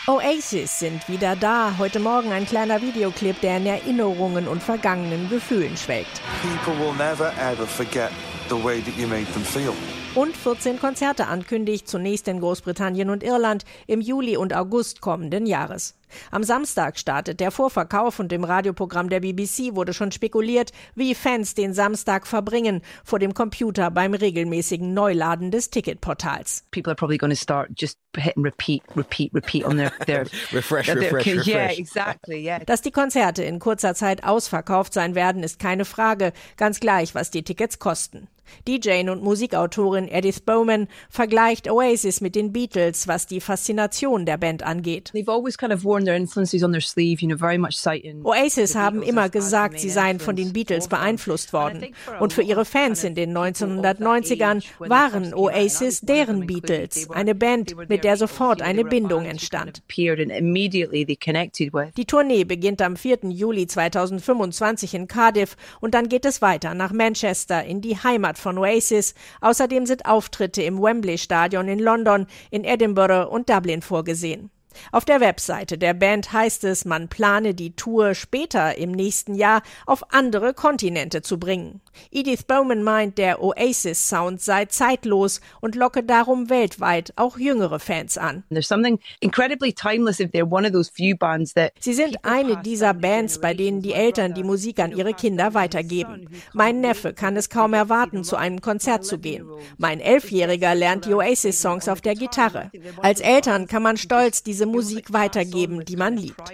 Oasis sind wieder da. Heute Morgen ein kleiner Videoclip, der in Erinnerungen und vergangenen Gefühlen schwelgt. People will never ever forget the way that you made them feel. Und 14 Konzerte ankündigt, zunächst in Großbritannien und Irland im Juli und August kommenden Jahres. Am Samstag startet der Vorverkauf und im Radioprogramm der BBC wurde schon spekuliert, wie Fans den Samstag verbringen, vor dem Computer beim regelmäßigen Neuladen des Ticketportals. People are probably going to start just hitting repeat on their refresh. Yeah, exactly, yeah. Dass die Konzerte in kurzer Zeit ausverkauft sein werden, ist keine Frage, ganz gleich, was die Tickets kosten. DJ und Musikautorin Edith Bowman vergleicht Oasis mit den Beatles, was die Faszination der Band angeht. They've always kind of worn their influences on their sleeve, very much citing. Oasis haben immer gesagt, sie seien von den Beatles beeinflusst worden. Und für ihre Fans in den 1990ern waren Oasis deren Beatles, eine Band, mit der sofort eine Bindung entstand. Die Tournee beginnt am 4. Juli 2025 in Cardiff und dann geht es weiter nach Manchester in die Heimat von Oasis. Außerdem sind Auftritte im Wembley-Stadion in London, in Edinburgh und Dublin vorgesehen. Auf der Webseite der Band heißt es, man plane die Tour später im nächsten Jahr auf andere Kontinente zu bringen. Edith Bowman meint, der Oasis-Sound sei zeitlos und locke darum weltweit auch jüngere Fans an. Sie sind eine dieser Bands, bei denen die Eltern die Musik an ihre Kinder weitergeben. Mein Neffe kann es kaum erwarten, zu einem Konzert zu gehen. Mein 11-Jähriger lernt die Oasis-Songs auf der Gitarre. Als Eltern kann man stolz diese Musik weitergeben, die man liebt.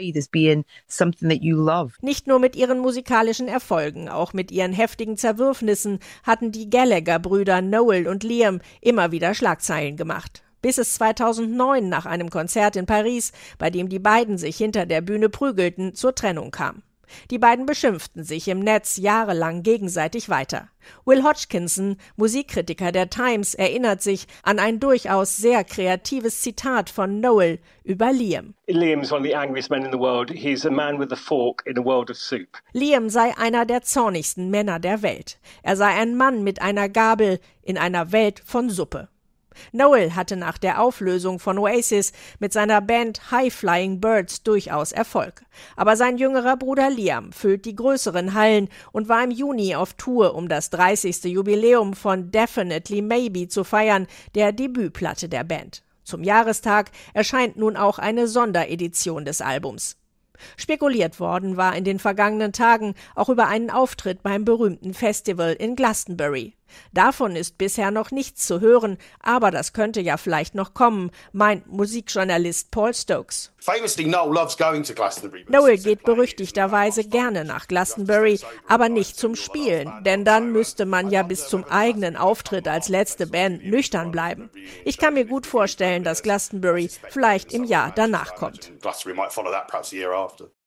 Nicht nur mit ihren musikalischen Erfolgen, auch mit ihren heftigen Zerwürfnissen hatten die Gallagher-Brüder Noel und Liam immer wieder Schlagzeilen gemacht. Bis es 2009 nach einem Konzert in Paris, bei dem die beiden sich hinter der Bühne prügelten, zur Trennung kam. Die beiden beschimpften sich im Netz jahrelang gegenseitig weiter. Will Hodgkinson, Musikkritiker der Times, erinnert sich an ein durchaus sehr kreatives Zitat von Noel über Liam. Liam's one of the angriest men in the world. He's a man with a fork in a world of soup. Liam sei einer der zornigsten Männer der Welt. Er sei ein Mann mit einer Gabel in einer Welt von Suppe. Noel hatte nach der Auflösung von Oasis mit seiner Band High Flying Birds durchaus Erfolg. Aber sein jüngerer Bruder Liam füllt die größeren Hallen und war im Juni auf Tour, um das 30. Jubiläum von Definitely Maybe zu feiern, der Debütplatte der Band. Zum Jahrestag erscheint nun auch eine Sonderedition des Albums. Spekuliert worden war in den vergangenen Tagen auch über einen Auftritt beim berühmten Festival in Glastonbury. Davon ist bisher noch nichts zu hören, aber das könnte ja vielleicht noch kommen, meint Musikjournalist Paul Stokes. Noel geht berüchtigterweise gerne nach Glastonbury, aber nicht zum Spielen, denn dann müsste man ja bis zum eigenen Auftritt als letzte Band nüchtern bleiben. Ich kann mir gut vorstellen, dass Glastonbury vielleicht im Jahr danach kommt.